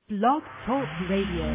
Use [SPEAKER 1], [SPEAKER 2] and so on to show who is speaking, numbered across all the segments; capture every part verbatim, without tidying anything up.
[SPEAKER 1] Blog Talk Radio.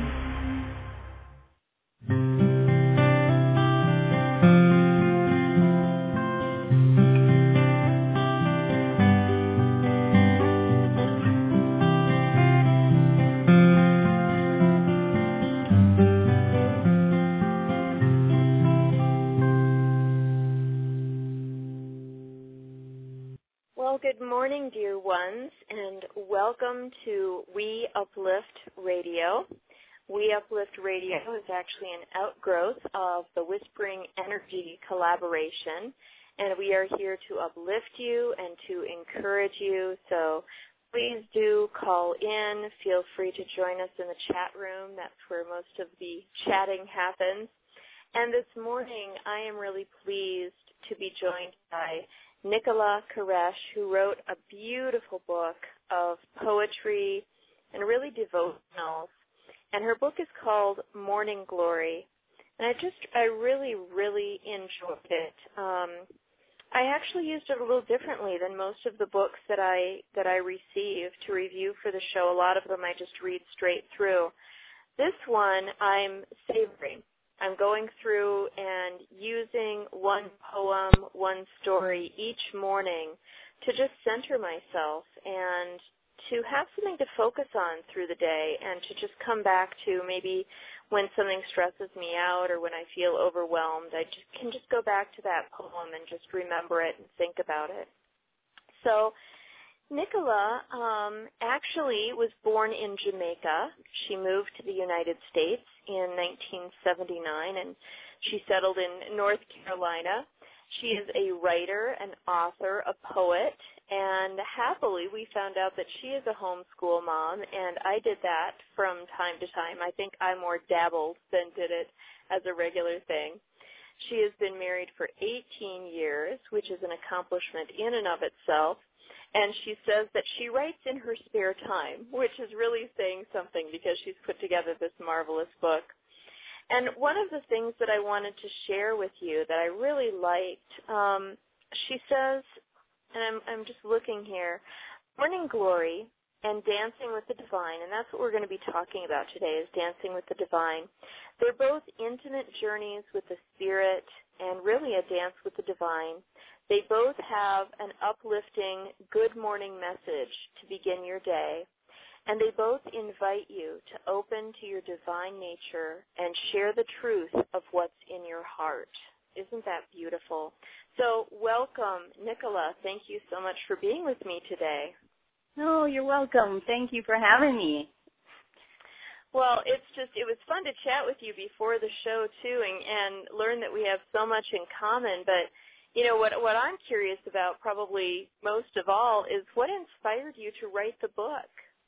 [SPEAKER 2] Well, good morning, dear ones, and welcome to We Uplift Radio. We Uplift Radio is actually an outgrowth of the Whispering Energy collaboration, and we are here to uplift you and to encourage you. So please do call in. Feel free to join us in the chat room. That's where most of the chatting happens. And this morning, I am really pleased to be joined by Nicola Koresh, who wrote a beautiful book of poetry and really devotionals. And her book is called Morning Glory. And I just, I really, really enjoyed it. Um, I actually used it a little differently than most of the books that I that I receive to review for the show. A lot of them I just read straight through. This one I'm savoring. I'm going through and using one poem, one story each morning to just center myself and to have something to focus on through the day and to just come back to maybe when something stresses me out or when I feel overwhelmed. I just can just go back to that poem and just remember it and think about it. So Nicola um, actually was born in Jamaica. She moved to the United States in nineteen seventy-nine, and she settled in North Carolina. She is a writer, an author, a poet, and happily we found out that she is a homeschool mom, and I did that from time to time. I think I more dabbled than did it as a regular thing. She has been married for eighteen years, which is an accomplishment in and of itself. And she says that she writes in her spare time, which is really saying something because she's put together this marvelous book. And one of the things that I wanted to share with you that I really liked, um, she says, and I'm, I'm just looking here, Morning Glory and Dancing with the Divine, and that's what we're going to be talking about today is Dancing with the Divine. They're both intimate journeys with the Spirit and really a dance with the divine. They both have an uplifting good morning message to begin your day, and they both invite you to open to your divine nature and share the truth of what's in your heart. Isn't that beautiful? So welcome, Nicola. Thank you so much for being with me today.
[SPEAKER 3] Oh, you're welcome. Thank you for having me.
[SPEAKER 2] Well, it's just, it was fun to chat with you before the show, too, and, and learn that we have so much in common. But, you know, what what I'm curious about probably most of all is what inspired you to write the book?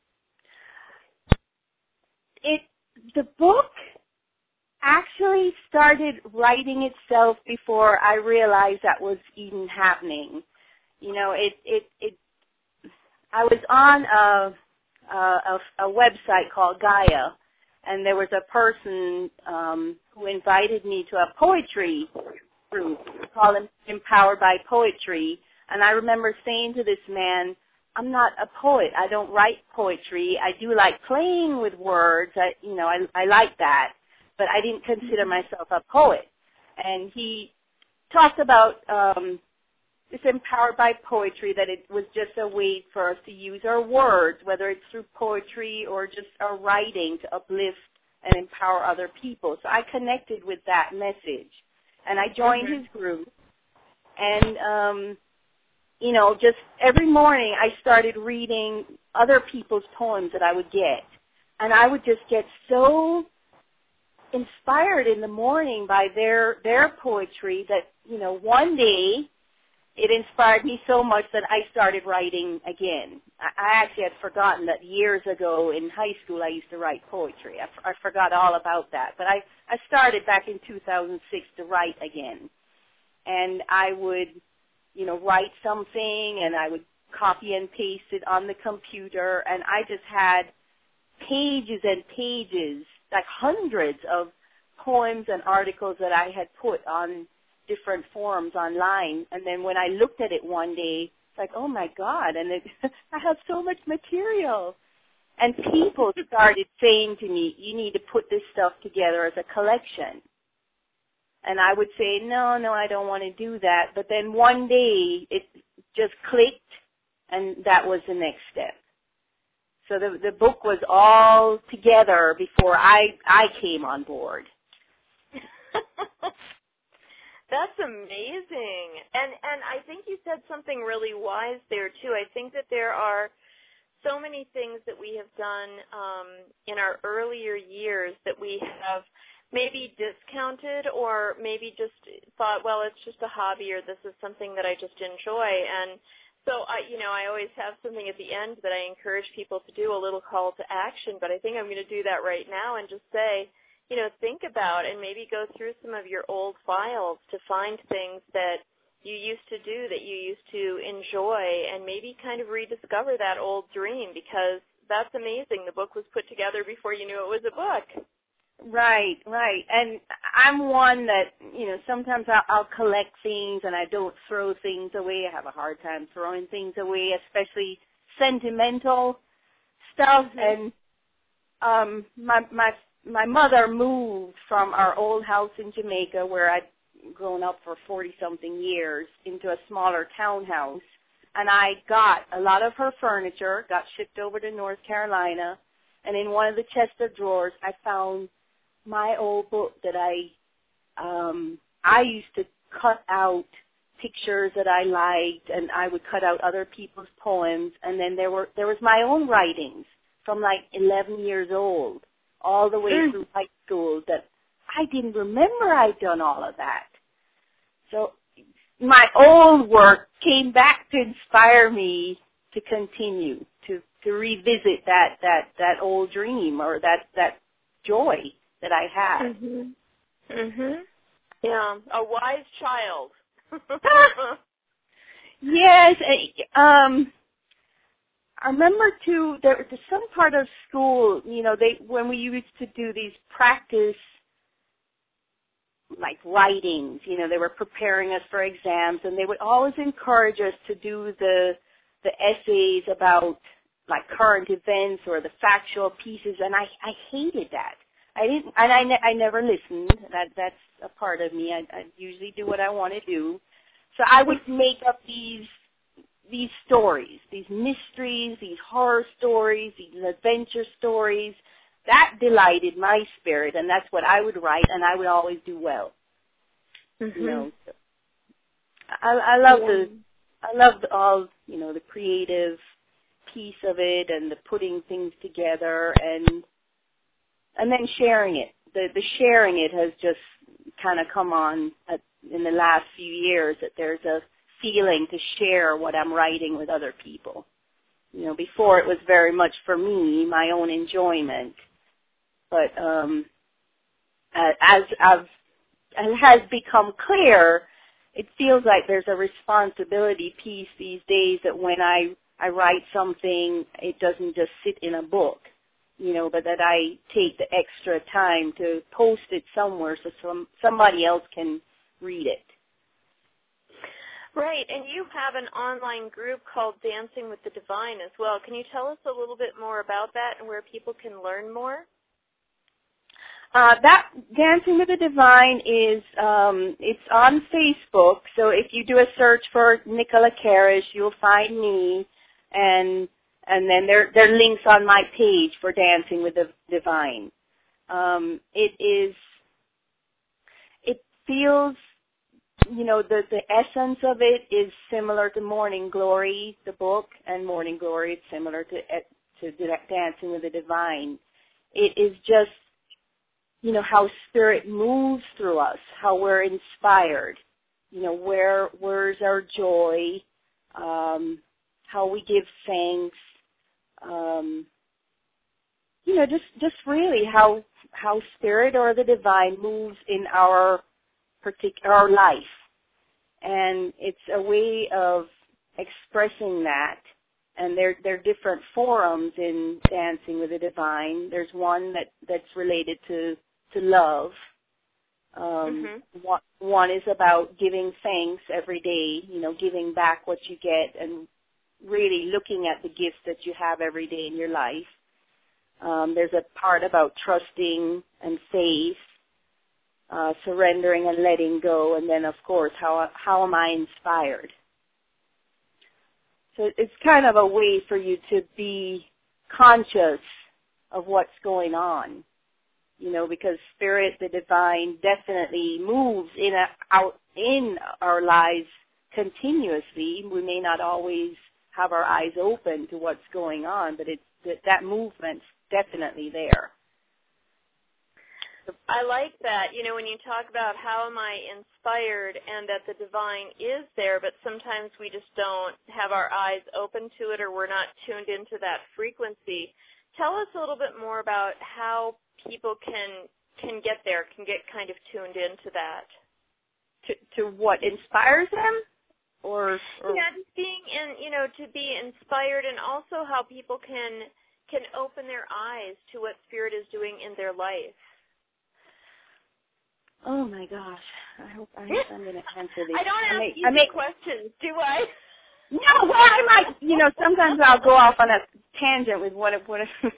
[SPEAKER 3] It The book actually started writing itself before I realized that was even happening. You know, it, it, it I was on a Uh, a, a website called Gaia, and there was a person um, who invited me to a poetry group called Empowered by Poetry, and I remember saying to this man, I'm not a poet. I don't write poetry. I do like playing with words. I, you know, I, I like that, but I didn't consider myself a poet. And he talked about um, It's empowered by poetry, that it was just a way for us to use our words, whether it's through poetry or just our writing, to uplift and empower other people. So I connected with that message, and I joined mm-hmm. his group. And, um, you know, just every morning I started reading other people's poems that I would get. And I would just get so inspired in the morning by their their poetry that, you know, one day it inspired me so much that I started writing again. I actually had forgotten that years ago in high school I used to write poetry. I, I forgot all about that. But I, I started back in two thousand six to write again. And I would, you know, write something and I would copy and paste it on the computer. And I just had pages and pages, like hundreds of poems and articles that I had put on different forums online, and then when I looked at it one day, it's like, oh my God, and it, I have so much material. And people started saying to me, you need to put this stuff together as a collection. And I would say, no, no, I don't want to do that. But then one day it just clicked, and that was the next step. So the the book was all together before I, I came on board.
[SPEAKER 2] That's amazing. And and I think you said something really wise there, too. I think that there are so many things that we have done um, in our earlier years that we have maybe discounted or maybe just thought, well, it's just a hobby or this is something that I just enjoy. And so, I, you know, I always have something at the end that I encourage people to do, a little call to action, but I think I'm going to do that right now and just say, you know, think about and maybe go through some of your old files to find things that you used to do, that you used to enjoy, and maybe kind of rediscover that old dream, because that's amazing. The book was put together before you knew it was a book.
[SPEAKER 3] Right, right. And I'm one that, you know, sometimes I'll, I'll collect things and I don't throw things away. I have a hard time throwing things away, especially sentimental stuff. Mm-hmm. And um, my my my mother moved from our old house in Jamaica, where I'd grown up for forty-something years, into a smaller townhouse. And I got a lot of her furniture, got shipped over to North Carolina. And in one of the chest of drawers, I found my old book that I um I used to cut out pictures that I liked, and I would cut out other people's poems, and then there were there was my own writings from like eleven years old all the way mm. through high school that I didn't remember I'd done all of that. So my old work came back to inspire me to continue, to to revisit that that that old dream or that that joy that I had.
[SPEAKER 2] Mhm. Mhm. Yeah, a wise child.
[SPEAKER 3] Yes, um, I remember too. There was some part of school, you know, they when we used to do these practice like writings, you know, they were preparing us for exams, and they would always encourage us to do the the essays about like current events or the factual pieces, and I I hated that. I didn't, and I, ne- I never listened. That that's a part of me. I, I usually do what I want to do. So I would make up these these stories, these mysteries, these horror stories, these adventure stories. That delighted my spirit, and that's what I would write, and I would always do well. Mm-hmm. You know, so I, I love yeah. the I love the, all you know the creative piece of it, and the putting things together, and and then sharing it. The the sharing it has just kind of come on at, in the last few years, that there's a feeling to share what I'm writing with other people. You know, before it was very much for me, my own enjoyment. But um, as I've, it has become clear, it feels like there's a responsibility piece these days, that when I, I write something, it doesn't just sit in a book, you know, but that I take the extra time to post it somewhere so some, somebody else can read it.
[SPEAKER 2] Right, and you have an online group called Dancing with the Divine as well. Can you tell us a little bit more about that and where people can learn more?
[SPEAKER 3] Uh, that Dancing with the Divine is, um, it's on Facebook. So if you do a search for Nicola Karish, you'll find me, and and then there there are links on my page for Dancing with the Divine. Um, it is, it feels, you know, the the essence of it is similar to Morning Glory, the book, and Morning Glory is similar to to Dancing with the Divine. It is just, you know, how spirit moves through us, how we're inspired, you know, where where's our joy, um, how we give thanks, um, you know, just just really how how spirit or the divine moves in our particular our life, and it's a way of expressing that. And there there are different forums in Dancing with the Divine. There's one that that's related to to love. Um, mm-hmm. one, one is about giving thanks every day, you know, giving back what you get and really looking at the gifts that you have every day in your life. Um, there's a part about trusting and faith, uh, surrendering and letting go, and then, of course, how how am I inspired? So it's kind of a way for you to be conscious of what's going on, you know, because Spirit, the Divine, definitely moves in a, out in our lives continuously. We may not always have our eyes open to what's going on, but it's that, that movement's definitely there.
[SPEAKER 2] I like that, you know, when you talk about how am I inspired and that the divine is there, but sometimes we just don't have our eyes open to it or we're not tuned into that frequency. Tell us a little bit more about how people can can get there, can get kind of tuned into that.
[SPEAKER 3] To, to what inspires them? Or, or
[SPEAKER 2] yeah, just being in, you know, to be inspired, and also how people can can open their eyes to what Spirit is doing in their life.
[SPEAKER 3] Oh my gosh! I hope I hope I'm going to answer these.
[SPEAKER 2] I don't ask
[SPEAKER 3] I make,
[SPEAKER 2] easy
[SPEAKER 3] I make,
[SPEAKER 2] questions, do I?
[SPEAKER 3] No, well, I might. You know, sometimes I'll go off on a tangent with what what.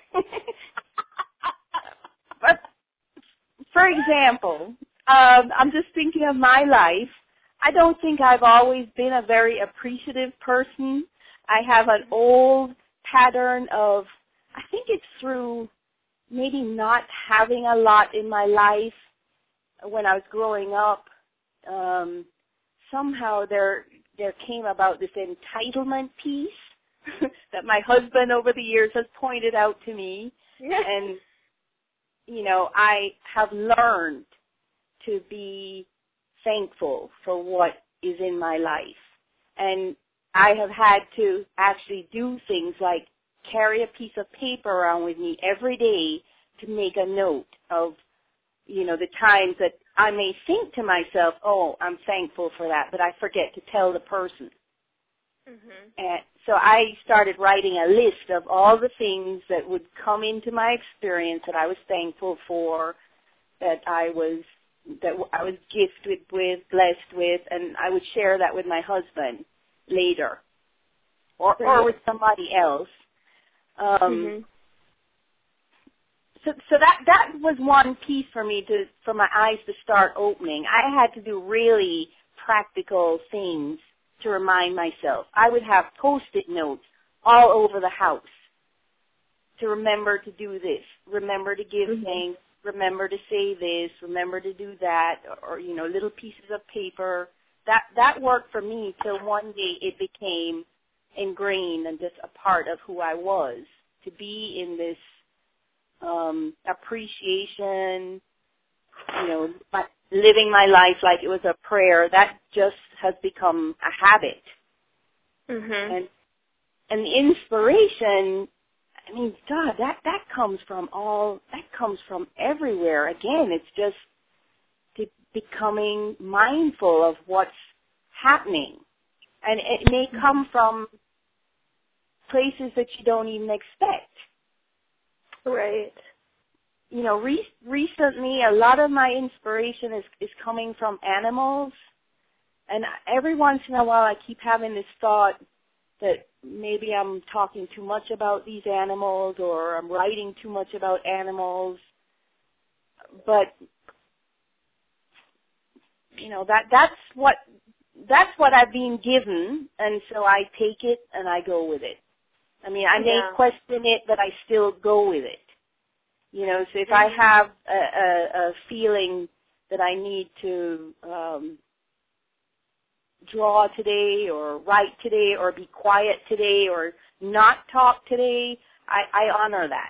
[SPEAKER 3] But for example, um, I'm just thinking of my life. I don't think I've always been a very appreciative person. I have an old pattern of, I think it's through maybe not having a lot in my life. When I was growing up, um, somehow there there came about this entitlement piece that my husband over the years has pointed out to me. And, you know, I have learned to be thankful for what is in my life. And I have had to actually do things like carry a piece of paper around with me every day to make a note of, you know, the times that I may think to myself, oh, I'm thankful for that, but I forget to tell the person. Mm-hmm. And so I started writing a list of all the things that would come into my experience that I was thankful for, that I was that I was gifted with, blessed with, and I would share that with my husband later, or or with somebody else. Um, mm-hmm. So, so that that was one piece for me to for my eyes to start opening. I had to do really practical things to remind myself. I would have Post-it notes all over the house to remember to do this, remember to give mm-hmm. thanks, remember to say this, remember to do that, or, or you know, little pieces of paper. That that worked for me till one day it became ingrained and just a part of who I was, to be in this um, appreciation, you know, my, living my life like it was a prayer. That just has become a habit. Mm-hmm. And and the inspiration, I mean, God, that, that comes from all, that comes from everywhere. Again, it's just to becoming mindful of what's happening. And it may come from places that you don't even expect.
[SPEAKER 2] Right.
[SPEAKER 3] You know, re- recently a lot of my inspiration is, is coming from animals. And every once in a while I keep having this thought that maybe I'm talking too much about these animals or I'm writing too much about animals. But, you know, that that's what that's what I've been given, and so I take it and I go with it. I mean, I may yeah. question it, but I still go with it. You know, so if I have a, a, a feeling that I need to um, draw today or write today or be quiet today or not talk today, I, I honor that.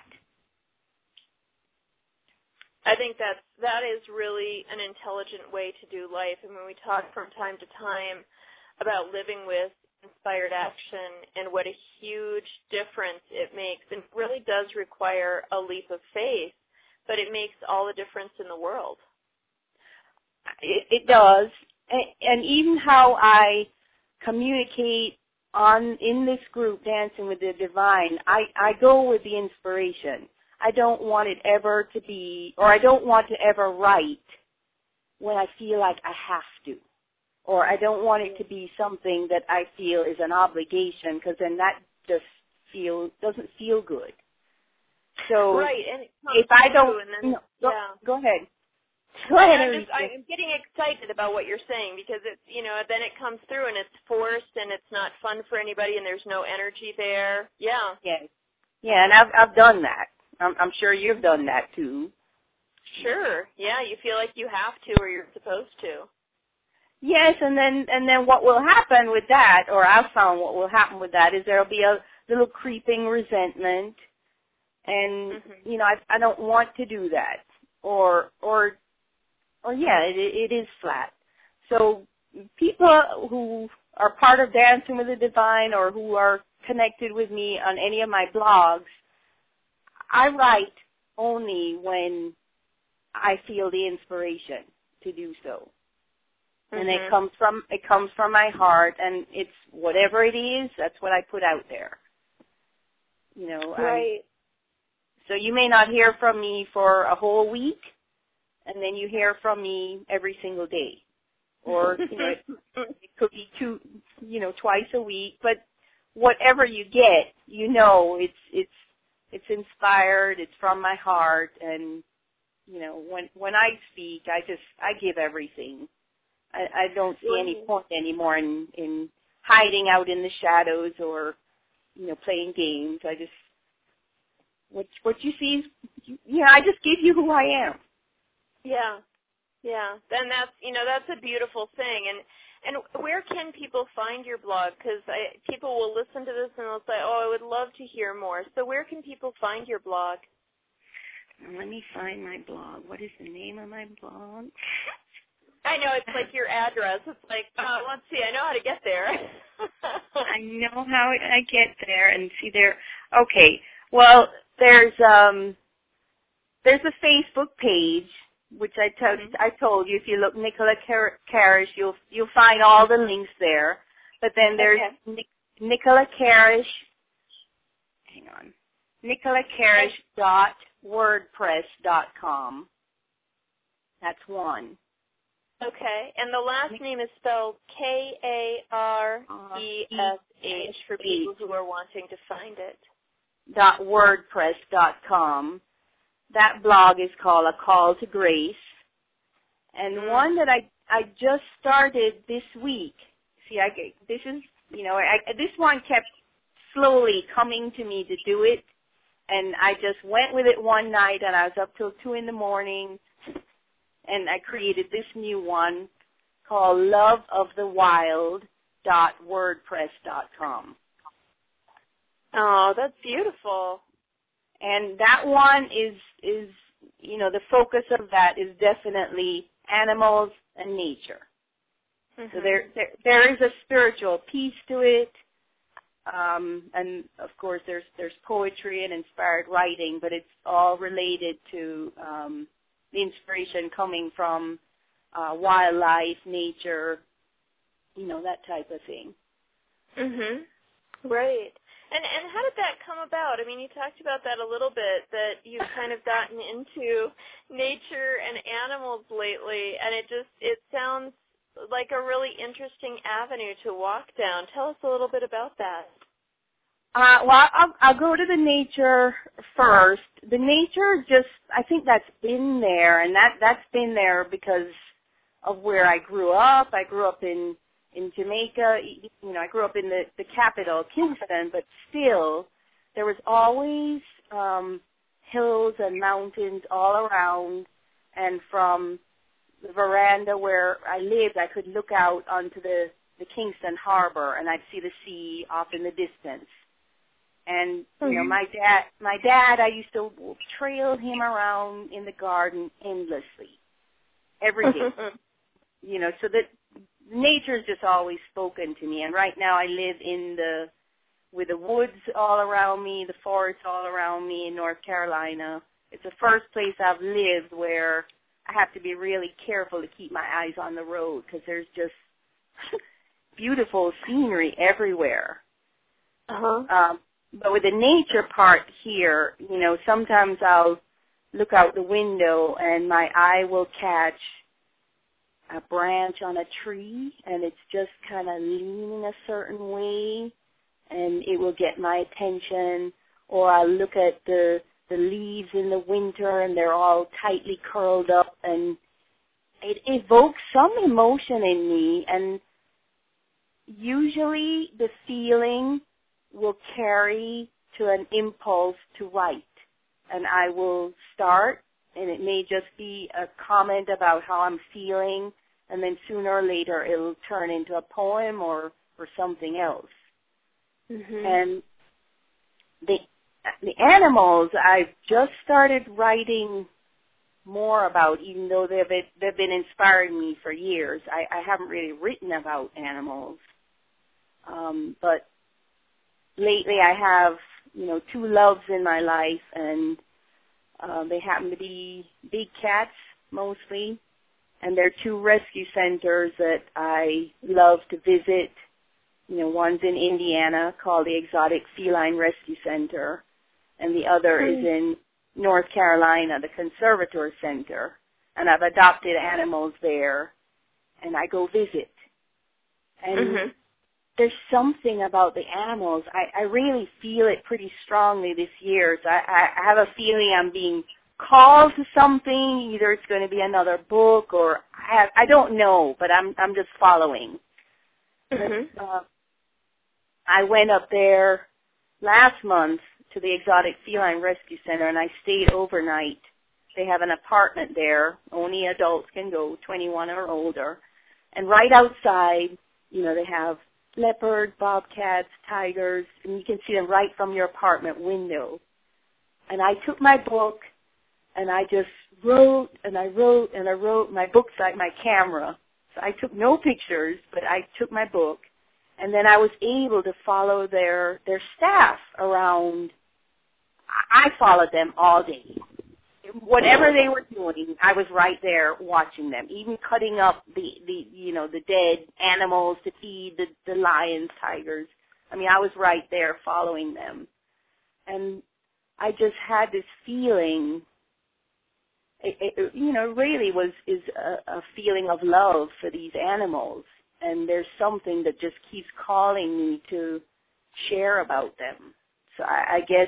[SPEAKER 2] I think that's, that is really an intelligent way to do life. And when we talk from time to time about living with inspired action and what a huge difference it makes, and it really does require a leap of faith, but it makes all the difference in the world.
[SPEAKER 3] It, it does. And, and even how I communicate on in this group, Dancing with the Divine, I, I go with the inspiration. I don't want it ever to be, or I don't want to ever write when I feel like I have to. Or I don't want it to be something that I feel is an obligation, because then that just feel doesn't feel good. So
[SPEAKER 2] right, and it comes
[SPEAKER 3] if I don't,
[SPEAKER 2] through and then,
[SPEAKER 3] no, go,
[SPEAKER 2] yeah.
[SPEAKER 3] go ahead. Go ahead,
[SPEAKER 2] I'm just,
[SPEAKER 3] Aretha.
[SPEAKER 2] I'm getting excited about what you're saying because it's, you know, then it comes through and it's forced and it's not fun for anybody and there's no energy there. Yeah.
[SPEAKER 3] Yes. Yeah, and I've I've done that. I'm, I'm sure you've done that too.
[SPEAKER 2] Sure. Yeah, you feel like you have to or you're supposed to.
[SPEAKER 3] Yes, and then and then what will happen with that, or I've found what will happen with that, is there'll be a little creeping resentment, and
[SPEAKER 2] Mm-hmm.
[SPEAKER 3] you know I I don't want to do that, or or or yeah, it it is flat. So people who are part of Dancing with the Divine or who are connected with me on any of my blogs, I write only when I feel the inspiration to do so. And
[SPEAKER 2] Mm-hmm.
[SPEAKER 3] it comes from it comes from my heart, and it's whatever it is, that's what I put out there. You know,
[SPEAKER 2] Right.
[SPEAKER 3] um, so you may not hear from me for a whole week, and then you hear from me every single day, or you know, it, it could be two, you know, twice a week. But whatever you get, you know, it's it's it's inspired. It's from my heart, and you know, when when I speak, I just I give everything. I, I don't see any point anymore in, in hiding out in the shadows or, you know, playing games. I just, what what you see, is, yeah, I just give you who I am.
[SPEAKER 2] Yeah, yeah. Then that's, you know, that's a beautiful thing. And and where can people find your blog? Because people will listen to this and they'll say, oh, I would love to hear more. So where can people find your blog?
[SPEAKER 3] Let me find my blog. What is the name of my blog?
[SPEAKER 2] I know, it's like your address. It's like, uh, let's see, I know how to get there.
[SPEAKER 3] I know how I get there and see there. Okay, well, there's um, there's a Facebook page, which I told
[SPEAKER 2] Mm-hmm.
[SPEAKER 3] I told you. If you look Nicola Car- Carish, you'll you'll find all the links there. But then there's
[SPEAKER 2] Okay.
[SPEAKER 3] Nic- Nicola Carish. Hang on, Nicola Carish dot wordpress dot com. That's one.
[SPEAKER 2] Okay, and the last name is spelled K A R E S H for people who are wanting to find it.
[SPEAKER 3] Dot wordpress dot com. That blog is called A Call to Grace. And
[SPEAKER 2] Mm.
[SPEAKER 3] one that I I just started this week. See, I this is you know I, this one kept slowly coming to me to do it, and I just went with it one night, and I was up till two in the morning. And I created this new one called love of the wild dot wordpress dot com.
[SPEAKER 2] Oh, that's beautiful.
[SPEAKER 3] And that one is, is, you know, the focus of that is definitely animals and nature.
[SPEAKER 2] Mm-hmm.
[SPEAKER 3] So there, there, there is a spiritual piece to it. Um, and of course there's, there's poetry and inspired writing, but it's all related to, um, the inspiration coming from uh, wildlife, nature, you know, that type of thing.
[SPEAKER 2] Mhm. Right. And and how did that come about? I mean, you talked about that a little bit, that you've kind of gotten into nature and animals lately, and it just it sounds like a really interesting avenue to walk down. Tell us a little bit about that.
[SPEAKER 3] Uh, well, I'll, I'll go to the nature first. The nature just, I think that's been there, and that, that's been there because of where I grew up. I grew up in, in Jamaica. You know, I grew up in the, the capital, Kingston, but still there was always um, hills and mountains all around, and from the veranda where I lived, I could look out onto the, the Kingston Harbor, and I'd see the sea off in the distance. And, you know, my dad, my dad, I used to trail him around in the garden endlessly, every day. You know, so that nature's just always spoken to me. And right now I live in the, with the woods all around me, the forests all around me in North Carolina. It's the first place I've lived where I have to be really careful to keep my eyes on the road because there's just beautiful scenery everywhere.
[SPEAKER 2] Uh-huh.
[SPEAKER 3] Um, But with the nature part here, you know, sometimes I'll look out the window and my eye will catch a branch on a tree and it's just kind of leaning a certain way and it will get my attention. Or I'll look at the, the leaves in the winter and they're all tightly curled up, and it evokes some emotion in me, and usually the feeling will carry to an impulse to write. And I will start, and it may just be a comment about how I'm feeling, and then sooner or later it'll turn into a poem or, or something else. Mm-hmm. And the the animals I've just started writing more about, even though they've been, they've been inspiring me for years. I, I haven't really written about animals. Um, but lately I have, you know, two loves in my life, and uh, they happen to be big cats mostly. And there are two rescue centers that I love to visit. You know, one's in Indiana called the Exotic Feline Rescue Center, and the other mm. is in North Carolina, the Conservator Center. And I've adopted animals there, and I go visit. And mm-hmm. there's something about the animals. I, I really feel it pretty strongly this year. So I, I have a feeling I'm being called to something. Either it's going to be another book, or I, have, I don't know, but I'm I'm just following. Mm-hmm. Uh, I went up there last month to the Exotic Feline Rescue Center, and I stayed overnight. They have an apartment there. Only adults can go, twenty-one or older. And right outside, you know, they have leopards, bobcats, tigers, and you can see them right from your apartment window. And I took my book, and I just wrote, and I wrote, and I wrote. My book's like my camera. So I took no pictures, but I took my book. And then I was able to follow their their staff around. I followed them all day. Whatever they were doing, I was right there watching them, even cutting up the, the you know, the dead animals to feed the, the lions, tigers. I mean, I was right there following them. And I just had this feeling, it, it, you know, really was is a, a feeling of love for these animals. And there's something that just keeps calling me to share about them. So I, I guess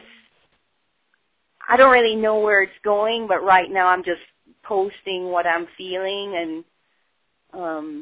[SPEAKER 3] I don't really know where it's going, but right now I'm just posting what I'm feeling, and um,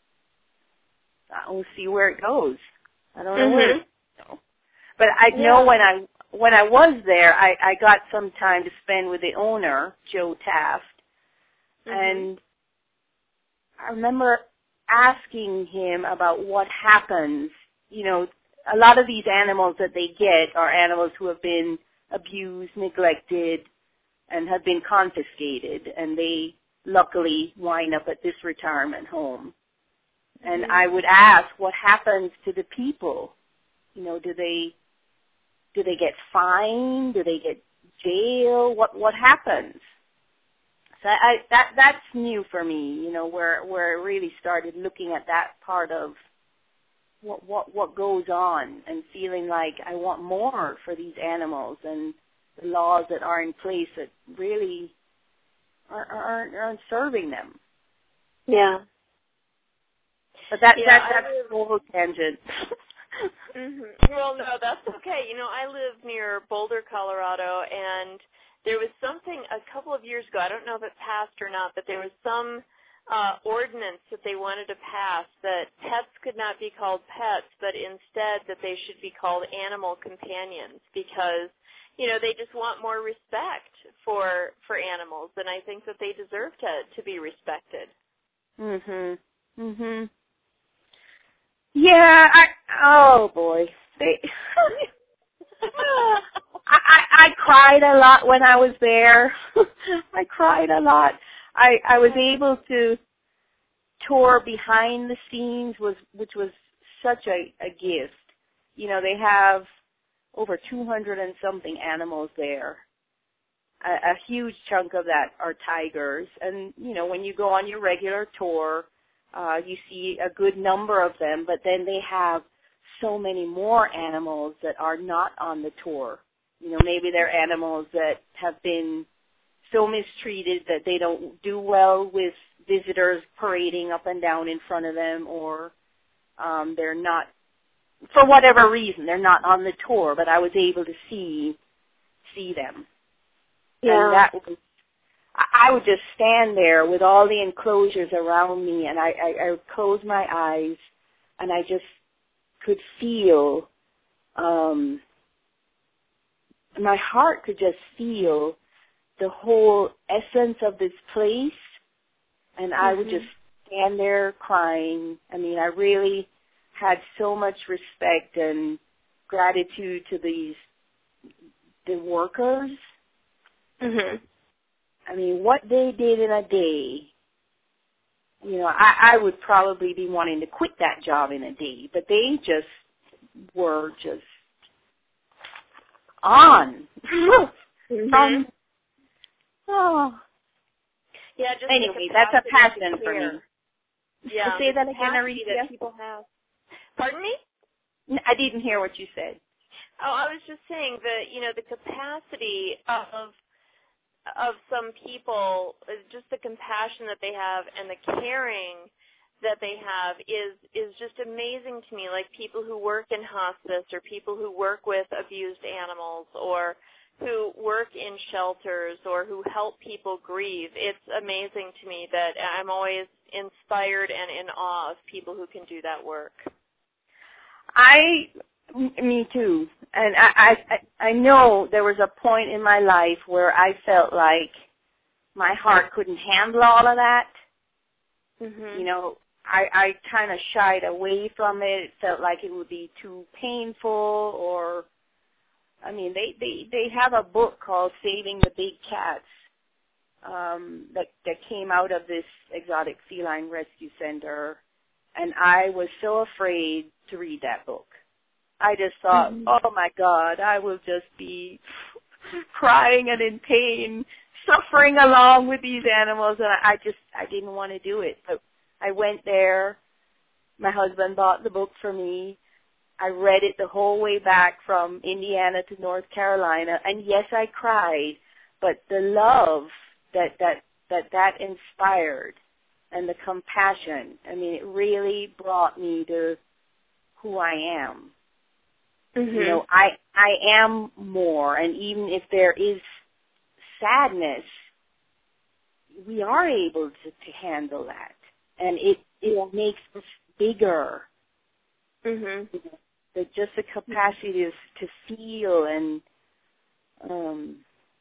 [SPEAKER 3] I'll see where it goes. I don't know mm-hmm. where it goes. But I yeah. know when I when I was there, I, I got some time to spend with the owner, Joe Taft, mm-hmm. and I remember asking him about what happens. You know, a lot of these animals that they get are animals who have been abused, neglected, and have been confiscated, and they luckily wind up at this retirement home. And mm-hmm. I would ask, what happens to the people? You know, do they do they get fined? Do they get jail? What what happens? So I, that that's new for me. You know, where where I really started looking at that part of what what what goes on, and feeling like I want more for these animals, and the laws that are in place that really are, aren't, aren't serving them.
[SPEAKER 2] Yeah.
[SPEAKER 3] But that,
[SPEAKER 2] yeah,
[SPEAKER 3] that that's a whole tangent.
[SPEAKER 2] mm-hmm. Well, no, that's okay. You know, I live near Boulder, Colorado, and there was something a couple of years ago, I don't know if it passed or not, but there was some Uh, ordinance that they wanted to pass that pets could not be called pets, but instead that they should be called animal companions, because, you know, they just want more respect for for animals, and I think that they deserve to to be respected.
[SPEAKER 3] Mhm. Mhm. Yeah. I. Oh boy. They, I, I I cried a lot when I was there. I cried a lot. I, I was able to tour behind the scenes, was which was such a, a gift. You know, they have over two hundred and something animals there. A, a huge chunk of that are tigers. And, you know, when you go on your regular tour, uh, you see a good number of them, but then they have so many more animals that are not on the tour. You know, maybe they're animals that have been so mistreated that they don't do well with visitors parading up and down in front of them, or um, they're not, for whatever reason, they're not on the tour, but I was able to see see them.
[SPEAKER 2] Yeah.
[SPEAKER 3] And that was, I would just stand there with all the enclosures around me, and I, I, I would close my eyes, and I just could feel, um, my heart could just feel the whole essence of this place, and I mm-hmm. would just stand there crying. I mean, I really had so much respect and gratitude to these, the workers.
[SPEAKER 2] Mm-hmm.
[SPEAKER 3] I mean, what they did in a day, you know, I, I would probably be wanting to quit that job in a day, but they just were just on.
[SPEAKER 2] mm-hmm.
[SPEAKER 3] From, oh.
[SPEAKER 2] Yeah, just
[SPEAKER 3] anyway, that's a passion for me.
[SPEAKER 2] Yeah,
[SPEAKER 3] say that again, Aricia?
[SPEAKER 2] That people have. Pardon me?
[SPEAKER 3] I didn't hear what you said.
[SPEAKER 2] Oh, I was just saying that, you know, the capacity of of some people, just the compassion that they have and the caring that they have is is just amazing to me. Like people who work in hospice or people who work with abused animals or who work in shelters or who help people grieve. It's amazing to me that I'm always inspired and in awe of people who can do that work.
[SPEAKER 3] I, me too. And I, I, I know there was a point in my life where I felt like my heart couldn't handle all of that.
[SPEAKER 2] Mm-hmm.
[SPEAKER 3] You know, I, I kind of shied away from it. It felt like it would be too painful or, I mean, they, they, they have a book called Saving the Big Cats um, that, that came out of this exotic feline rescue center, and I was so afraid to read that book. I just thought, mm-hmm. oh, my God, I will just be crying and in pain, suffering along with these animals, and I just, I didn't want to do it. But I went there. My husband bought the book for me. I read it the whole way back from Indiana to North Carolina, and yes, I cried, but the love that that that, that inspired and the compassion, I mean, it really brought me to who I am.
[SPEAKER 2] Mm-hmm.
[SPEAKER 3] You know, I I am more, and even if there is sadness, we are able to, to handle that, and it it makes us bigger.
[SPEAKER 2] Mm-hmm.
[SPEAKER 3] You know, the, just the capacity to to feel and um,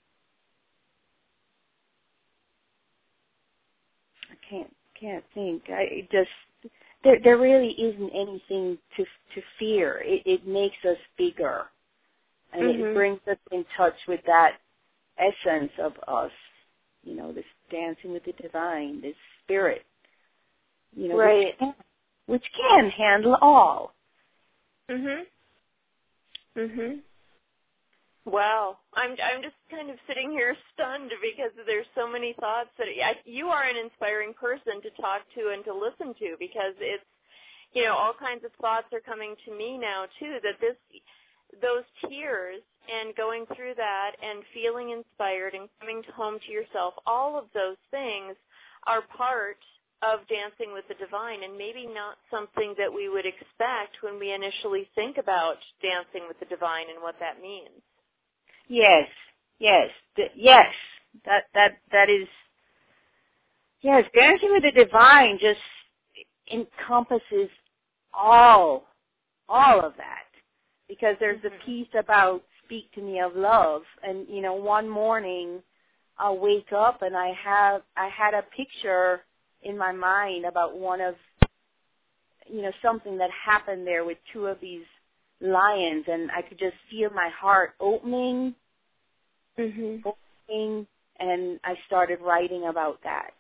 [SPEAKER 3] I can't can't think. I it just. There, there really isn't anything to to fear. It, it makes us bigger, and mm-hmm. it brings us in touch with that essence of us. You know, this dancing with the divine, this spirit. You know,
[SPEAKER 2] right.
[SPEAKER 3] which, can, which can handle all.
[SPEAKER 2] Mhm. Mhm. Wow, I'm I'm just kind of sitting here stunned because there's so many thoughts that I, you are an inspiring person to talk to and to listen to, because it's, you know, all kinds of thoughts are coming to me now too, that this those tears and going through that and feeling inspired and coming home to yourself, all of those things are part of dancing with the divine, and maybe not something that we would expect when we initially think about dancing with the divine and what that means.
[SPEAKER 3] Yes, yes, th- yes. That that that is. Yes, dancing with the divine just encompasses all, all of that, because there's
[SPEAKER 2] mm-hmm.
[SPEAKER 3] a piece about speak to me of love, and you know, one morning I'll wake up and I have I had a picture in my mind about one of, you know, something that happened there with two of these lions, and I could just feel my heart opening,
[SPEAKER 2] mm-hmm.
[SPEAKER 3] opening, and I started writing about that.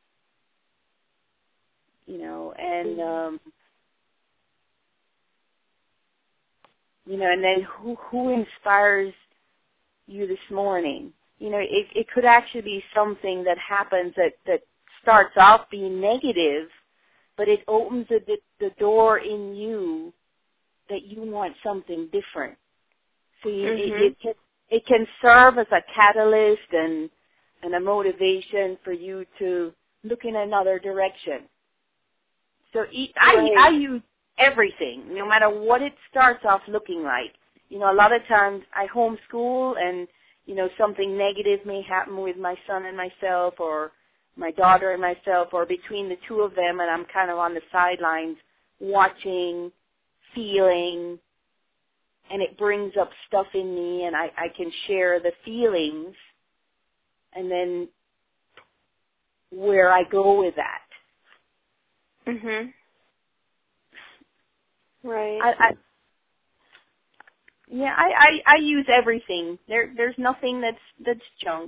[SPEAKER 3] You know, and um, you know, and then who who inspires you this morning? You know, it it could actually be something that happens that that starts off being negative, but it opens the the door in you that you want something different. So you,
[SPEAKER 2] mm-hmm.
[SPEAKER 3] it, it can it can serve as a catalyst and and a motivation for you to look in another direction. So I,
[SPEAKER 2] right.
[SPEAKER 3] I use everything, no matter what it starts off looking like. You know, a lot of times I homeschool, and you know, something negative may happen with my son and myself, or my daughter and myself, or between the two of them, and I'm kind of on the sidelines watching, feeling, and it brings up stuff in me, and I, I can share the feelings, and then where I go with that.
[SPEAKER 2] Mhm. Right.
[SPEAKER 3] I, I yeah, I, I, I use everything. There there's nothing that's that's junk.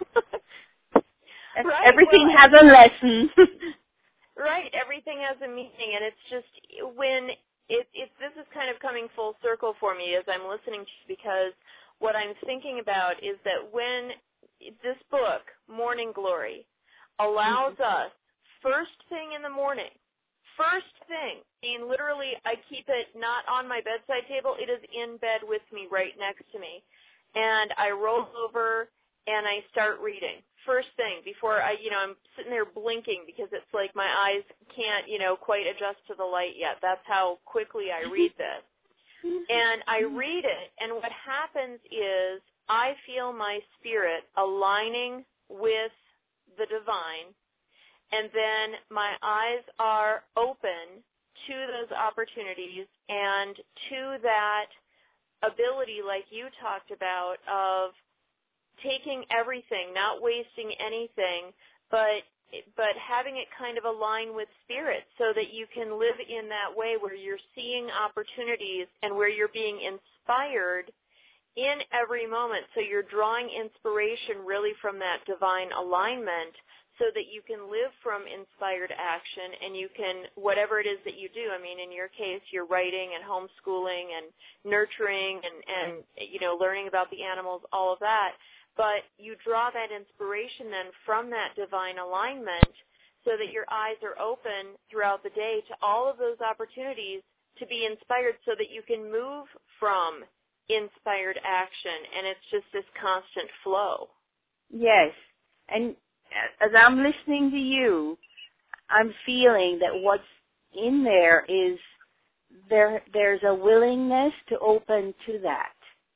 [SPEAKER 2] Right.
[SPEAKER 3] Everything
[SPEAKER 2] Well,
[SPEAKER 3] has a lesson.
[SPEAKER 2] Right. Everything has a meaning, and it's just when it, it this is kind of coming full circle for me as I'm listening to you, because what I'm thinking about is that when this book, Morning Glory, allows
[SPEAKER 3] mm-hmm.
[SPEAKER 2] us first thing in the morning, first thing, I mean literally I keep it not on my bedside table, it is in bed with me right next to me, and I roll over and I start reading. First thing, before I, you know, I'm sitting there blinking because it's like my eyes can't, you know, quite adjust to the light yet. That's how quickly I read this. And I read it, and what happens is I feel my spirit aligning with the divine, and then my eyes are open to those opportunities and to that ability, like you talked about, of taking everything, not wasting anything, but but having it kind of align with spirit so that you can live in that way where you're seeing opportunities and where you're being inspired in every moment. So you're drawing inspiration really from that divine alignment so that you can live from inspired action, and you can, whatever it is that you do, I mean, in your case, you're writing and homeschooling and nurturing and, and you know, learning about the animals, all of that. But you draw that inspiration then from that divine alignment so that your eyes are open throughout the day to all of those opportunities to be inspired so that you can move from inspired action, and it's just this constant flow.
[SPEAKER 3] Yes. And as I'm listening to you, I'm feeling that what's in there is there. There's a willingness to open to that.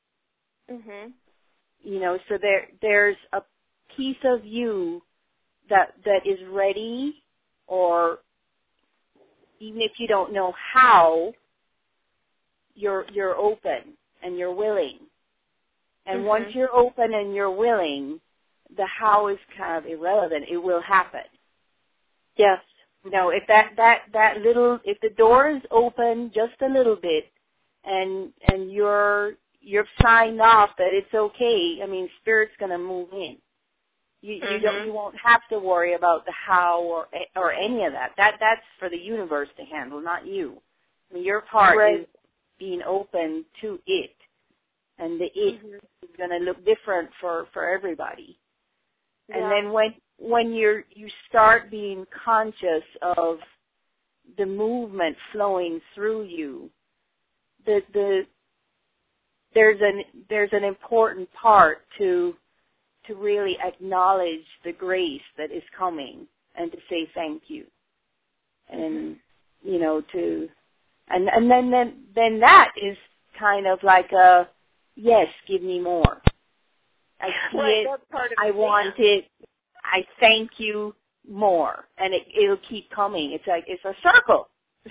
[SPEAKER 2] Mhm.
[SPEAKER 3] You know, so there there's a piece of you that that is ready, or even if you don't know how, you're you're open and you're willing. And
[SPEAKER 2] Mhm.
[SPEAKER 3] once you're open and you're willing, the how is kind of irrelevant. It will happen.
[SPEAKER 2] Yes.
[SPEAKER 3] You know, if that, that, that little, if the door is open just a little bit and, and you're, you're signed off that it's okay, I mean, Spirit's going to move in. You, you
[SPEAKER 2] Mhm.
[SPEAKER 3] don't, you won't have to worry about the how or, or any of that. That, that's for the universe to handle, not you. I mean, your part
[SPEAKER 2] Right.
[SPEAKER 3] is being open to it. And the it
[SPEAKER 2] Mhm.
[SPEAKER 3] is going to look different for, for everybody.
[SPEAKER 2] Yeah.
[SPEAKER 3] And then when when you're you start being conscious of the movement flowing through you, the the there's an there's an important part to to really acknowledge the grace that is coming and to say thank you. And you know, to and and then then then that is kind of like a yes, give me more. I see
[SPEAKER 2] right,
[SPEAKER 3] it.
[SPEAKER 2] that's part of
[SPEAKER 3] I
[SPEAKER 2] it.
[SPEAKER 3] want it. I thank you more, and it, it'll keep coming. It's like it's a circle.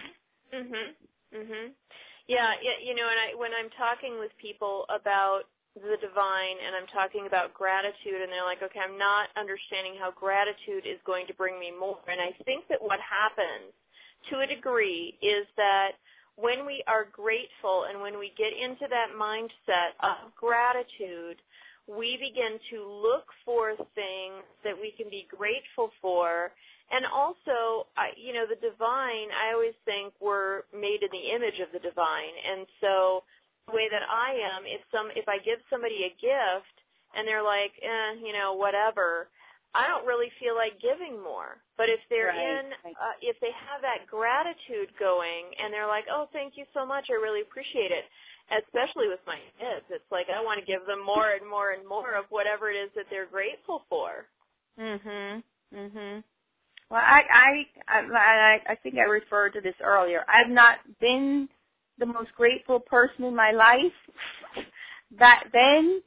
[SPEAKER 2] Mhm. Mhm. Yeah, yeah, you know, and I when I'm talking with people about the divine and I'm talking about gratitude, and they're like, "Okay, I'm not understanding how gratitude is going to bring me more." And I think that what happens to a degree is that when we are grateful and when we get into that mindset of gratitude, we begin to look for things that we can be grateful for. And also, I, you know, the divine, I always think we're made in the image of the divine. And so the way that I am, if some, if I give somebody a gift and they're like, eh, you know, whatever, I don't really feel like giving more. But if they're
[SPEAKER 3] Right,
[SPEAKER 2] in,
[SPEAKER 3] right.
[SPEAKER 2] uh, if they have that gratitude going and they're like, oh, thank you so much, I really appreciate it. Especially with my kids, it's like I want to give them more and more and more of whatever it is that they're grateful for.
[SPEAKER 3] Mhm. Mhm. Well, I I I I think I referred to this earlier. I've not been the most grateful person in my life back then,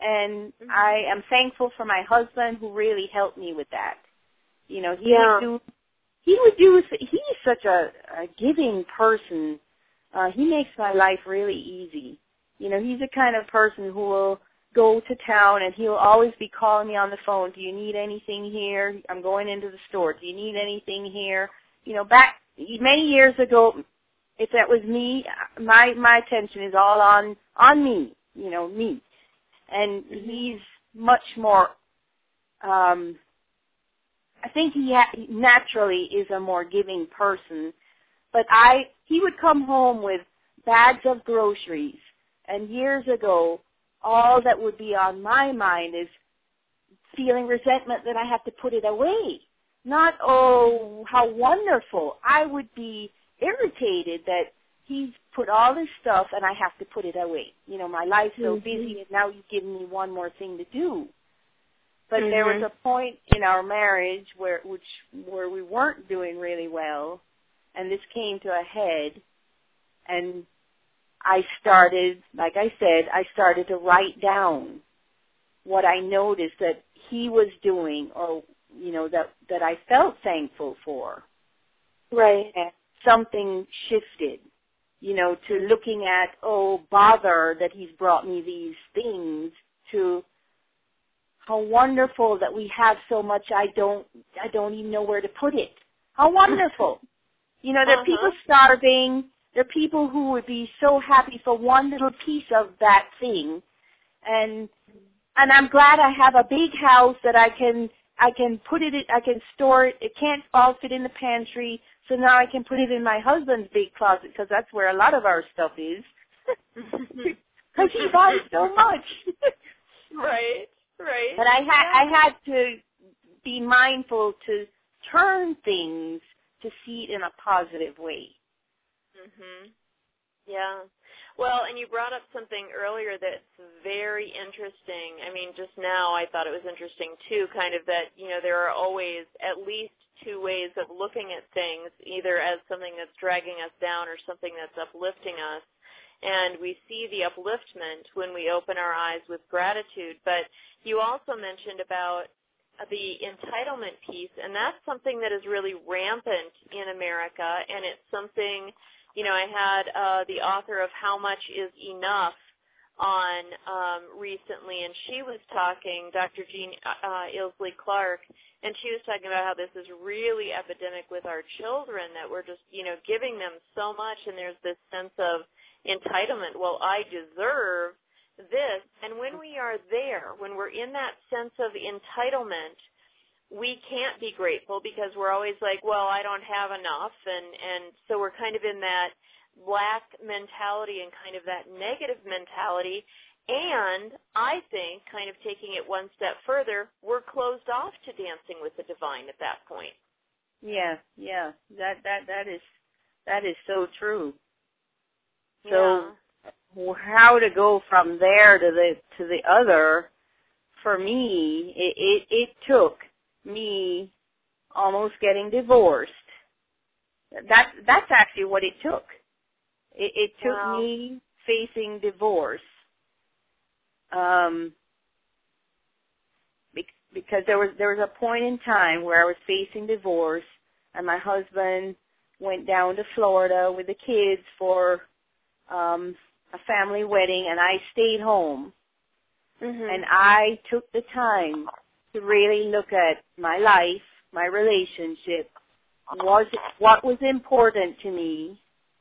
[SPEAKER 3] and
[SPEAKER 2] Mm-hmm.
[SPEAKER 3] I am thankful for my husband who really helped me with that. You know, he
[SPEAKER 2] Yeah.
[SPEAKER 3] would do, he would do, he's such a, a giving person. Uh, he makes my life really easy. You know, he's the kind of person who will go to town and he'll always be calling me on the phone. Do you need anything here? I'm going into the store. Do you need anything here? You know, back many years ago, if that was me, my my attention is all on on me. You know, me. And
[SPEAKER 2] Mm-hmm.
[SPEAKER 3] he's much more. Um, I think he ha- naturally is a more giving person. But I, he would come home with bags of groceries, and years ago, all that would be on my mind is feeling resentment that I have to put it away. Not, oh, how wonderful. I would be irritated that he's put all this stuff and I have to put it away. You know, my life's so
[SPEAKER 2] Mm-hmm.
[SPEAKER 3] busy and now you've given me one more thing to do. But
[SPEAKER 2] Mm-hmm.
[SPEAKER 3] there was a point in our marriage where, which, where we weren't doing really well, and this came to a head, and I started, like I said, I started to write down what I noticed that he was doing, or, you know, that, that I felt thankful for.
[SPEAKER 2] Right.
[SPEAKER 3] And something shifted, you know, to looking at, oh, bother that he's brought me these things, to how wonderful that we have so much I don't, I don't even know where to put it. How wonderful. You know, there are
[SPEAKER 2] Uh-huh.
[SPEAKER 3] people starving. There are people who would be so happy for one little piece of that thing. And and I'm glad I have a big house that I can I can put it in, I can store it. It can't all fit in the pantry, so now I can put it in my husband's big closet because that's where a lot of our stuff is. Because he buys so much.
[SPEAKER 2] Right. Right.
[SPEAKER 3] But I had
[SPEAKER 2] Yeah.
[SPEAKER 3] I had to be mindful to turn things to see it in a positive way.
[SPEAKER 2] Mhm. Yeah. Well, and you brought up something earlier that's very interesting. I mean, just now I thought it was interesting too, kind of that, you know, there are always at least two ways of looking at things, either as something that's dragging us down or something that's uplifting us. And we see the upliftment when we open our eyes with gratitude. But you also mentioned about the entitlement piece, and that's something that is really rampant in America, and it's something, you know, I had uh, the author of How Much Is Enough on um, recently, and she was talking, Doctor Jean uh, Ilsley Clark, and she was talking about how this is really epidemic with our children, that we're just, you know, giving them so much, and there's this sense of entitlement. Well, I deserve this. And when we are there, when we're in that sense of entitlement, we can't be grateful because we're always like, well, I don't have enough. And, and so we're kind of in that lack mentality and kind of that negative mentality. And I think, kind of taking it one step further, we're closed off to dancing with the divine at that point.
[SPEAKER 3] Yeah, yeah. That that that is that is so true.
[SPEAKER 2] Yeah.
[SPEAKER 3] So how to go from there to the to the other, for me, it, it, it took me almost getting divorced. That that's actually what it took. It, it took
[SPEAKER 2] Wow.
[SPEAKER 3] me facing divorce, um, because there was there was a point in time where I was facing divorce, and my husband went down to Florida with the kids for um, a family wedding, and I stayed home.
[SPEAKER 2] Mm-hmm.
[SPEAKER 3] And I took the time to really look at my life, my relationship, was what was important to me.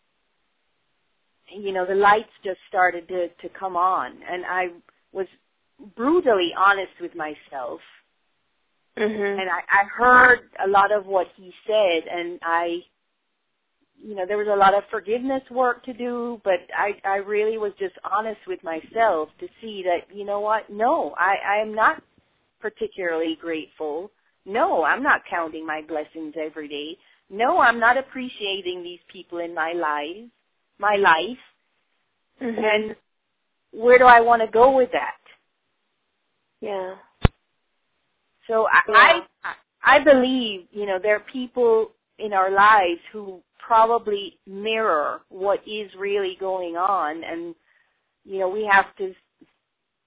[SPEAKER 3] You know, the lights just started to, to come on, and I was brutally honest with myself.
[SPEAKER 2] Mm-hmm.
[SPEAKER 3] And I, I heard a lot of what he said, and I, you know, there was a lot of forgiveness work to do, but I, I really was just honest with myself to see that, you know what, no, I, I am not particularly grateful. No, I'm not counting my blessings every day. No, I'm not appreciating these people in my life, my life.
[SPEAKER 2] Mm-hmm.
[SPEAKER 3] And where do I want to go with that?
[SPEAKER 2] Yeah.
[SPEAKER 3] So I,
[SPEAKER 2] Yeah.
[SPEAKER 3] I, I believe, you know, there are people in our lives who probably mirror what is really going on, and, you know, we have to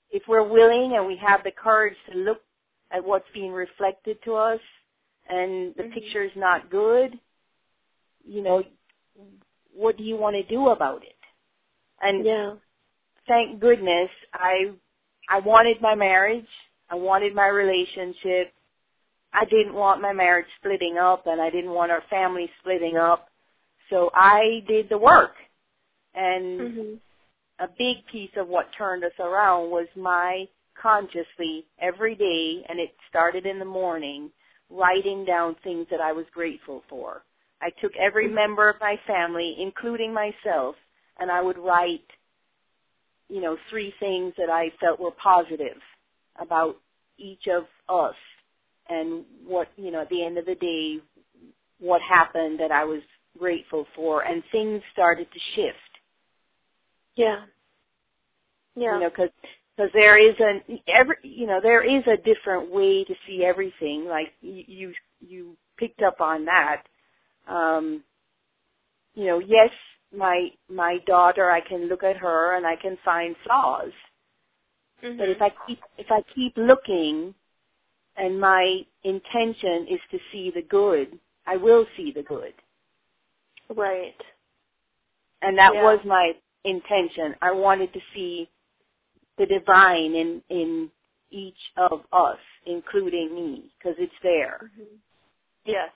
[SPEAKER 3] if we're willing and we have the courage to look at what's being reflected to us and the mm-hmm. picture is not good, you know, what do you want to do about it? And
[SPEAKER 2] yeah.
[SPEAKER 3] thank goodness I I wanted my marriage. I wanted my relationship. I didn't want my marriage splitting up, and I didn't want our family splitting up. So I did the work. And mm-hmm. a big piece of what turned us around was my consciously every day, and it started in the morning, writing down things that I was grateful for. I took every member of my family, including myself, and I would write, you know, three things that I felt were positive about each of us and what, you know, at the end of the day, what happened that I was grateful for, and things started to shift.
[SPEAKER 2] Yeah. Yeah.
[SPEAKER 3] You know, because because there is a every you know there is a different way to see everything. Like you you, you picked up on that. Um, you know, yes, my my daughter, I can look at her and I can find flaws. Mm-hmm. But if I keep if I keep looking, and my intention is to see the good, I will see the good.
[SPEAKER 2] Right.
[SPEAKER 3] And that
[SPEAKER 2] yeah.
[SPEAKER 3] was my intention. I wanted to see the divine in in each of us, including me, because it's there.
[SPEAKER 2] Mm-hmm. Yes.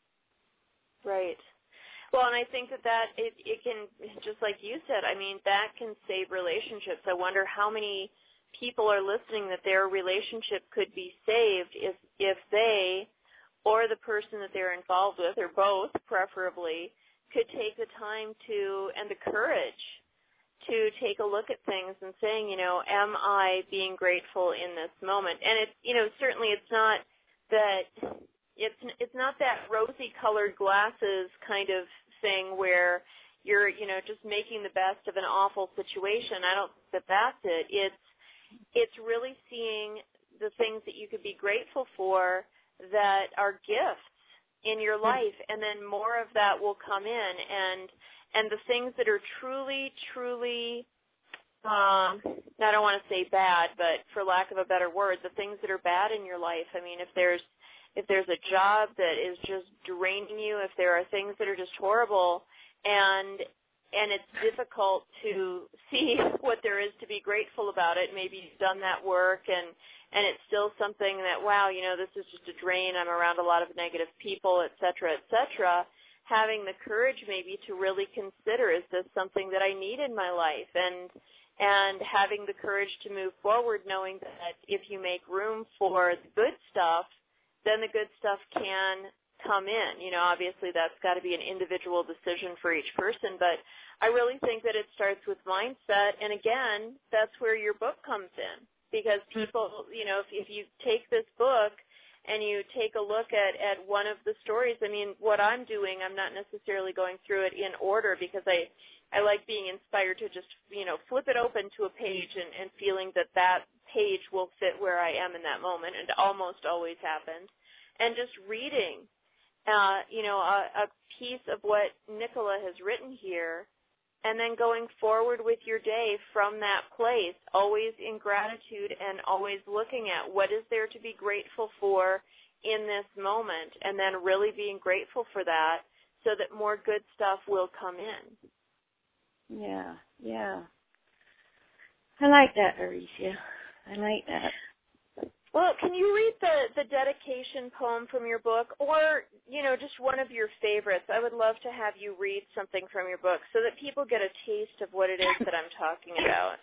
[SPEAKER 2] Right. Well, and I think that that it, it can, just like you said, I mean, that can save relationships. I wonder how many people are listening that their relationship could be saved if if they or the person that they're involved with, or both preferably, could take the time to, and the courage to take a look at things and saying, you know, am I being grateful in this moment? And it's, you know, certainly it's not that, it's it's not that rosy-colored glasses kind of thing where you're, you know, just making the best of an awful situation. I don't think that that's it. It's, it's really seeing the things that you could be grateful for that are gifts in your life, and then more of that will come in, and and the things that are truly, truly, um, I don't want to say bad, but for lack of a better word, the things that are bad in your life. I mean, if there's if there's a job that is just draining you, if there are things that are just horrible, and and it's difficult to see what there is to be grateful about it. Maybe you've done that work, and and it's still something that, wow, you know, this is just a drain. I'm around a lot of negative people, et cetera, et cetera. Having the courage maybe to really consider, is this something that I need in my life? And and having the courage to move forward, knowing that if you make room for the good stuff, then the good stuff can come in. You know, obviously that's got to be an individual decision for each person, but I really think that it starts with mindset, and again, that's where your book comes in, because people, you know, if, if you take this book and you take a look at, at one of the stories, I mean, what I'm doing, I'm not necessarily going through it in order, because I, I like being inspired to just, you know, flip it open to a page and, and feeling that that page will fit where I am in that moment, and it almost always happens, and just reading Uh, you know, a, a piece of what Nicola has written here, and then going forward with your day from that place, always in gratitude and always looking at what is there to be grateful for in this moment, and then really being grateful for that so that more good stuff will come in.
[SPEAKER 3] Yeah, yeah. I like that, Aricia. I like that.
[SPEAKER 2] Well, can you read the, the dedication poem from your book, or, you know, just one of your favorites? I would love to have you read something from your book so that people get a taste of what it is that I'm talking about.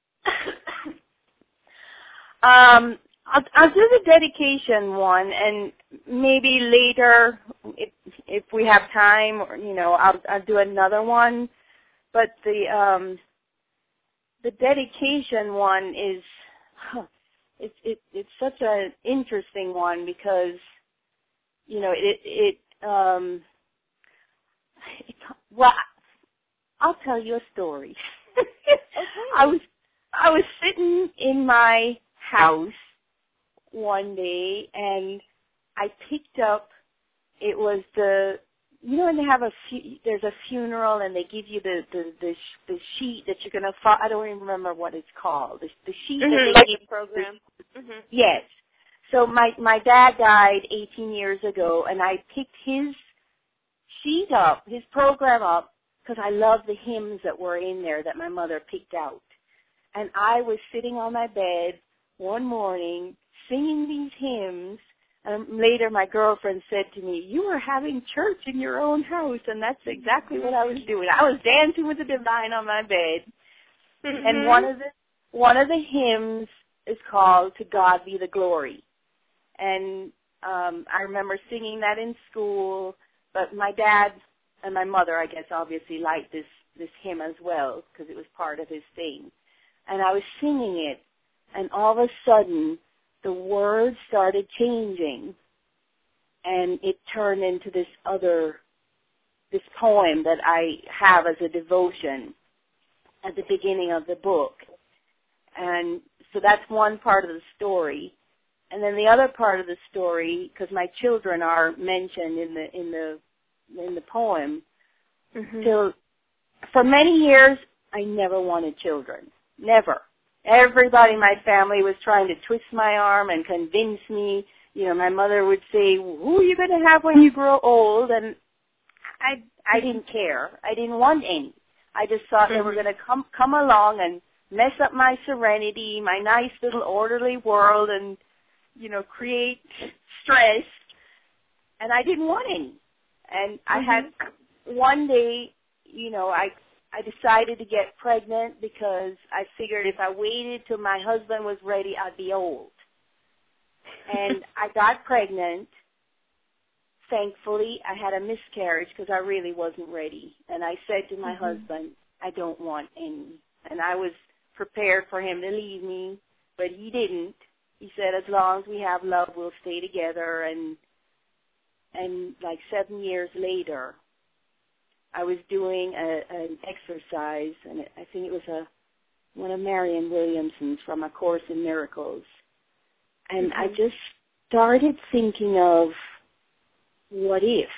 [SPEAKER 3] um, I'll, I'll do the dedication one, and maybe later, if, if we have time, or, you know, I'll, I'll do another one. But the um, the dedication one is... Huh, It's it, it's such an interesting one because, you know, it it um. It, well, I'll tell you a story.
[SPEAKER 2] Okay.
[SPEAKER 3] I was I was sitting in my house one day, and I picked up. It was the you know when they have a fu- there's a funeral and they give you the the the, sh- the sheet that you're gonna follow. I don't even remember what it's called. The, the sheet
[SPEAKER 2] mm-hmm,
[SPEAKER 3] that they
[SPEAKER 2] like
[SPEAKER 3] give
[SPEAKER 2] the program.
[SPEAKER 3] The,
[SPEAKER 2] mm-hmm.
[SPEAKER 3] Yes. So my my dad died eighteen years ago, and I picked his sheet up, his program up, because I love the hymns that were in there that my mother picked out. And I was sitting on my bed one morning singing these hymns. And later my girlfriend said to me, you were having church in your own house. And that's exactly what I was doing. I was dancing with the divine on my bed.
[SPEAKER 2] Mm-hmm.
[SPEAKER 3] And one of the one of the hymns is called To God Be the Glory. And um, I remember singing that in school. But my dad and my mother, I guess, obviously liked this, this hymn as well because it was part of his thing. And I was singing it, and all of a sudden, the words started changing, and it turned into this other, this poem that I have as a devotion at the beginning of the book. And so that's one part of the story. And then the other part of the story, because my children are mentioned in the in the in the poem,
[SPEAKER 2] mm-hmm.
[SPEAKER 3] till for many years I never wanted children. Never. Everybody in my family was trying to twist my arm and convince me. You know, my mother would say, "Who are you going to have when you grow old?" And I I didn't care. I didn't want any. I just thought mm-hmm. they were going to come come along and mess up my serenity, my nice little orderly world, and you know, create stress, and I didn't want any. And I
[SPEAKER 2] mm-hmm.
[SPEAKER 3] had one day, you know, I I decided to get pregnant because I figured if I waited till my husband was ready, I'd be old. And I got pregnant. Thankfully, I had a miscarriage because I really wasn't ready. And I said to my mm-hmm. husband, I don't want any. And I was prepared for him to leave me, but he didn't. He said, as long as we have love, we'll stay together. And and like seven years later, I was doing a, an exercise, and I think it was a one of Marianne Williamson's from A Course in Miracles. And mm-hmm. I just started thinking of, what if?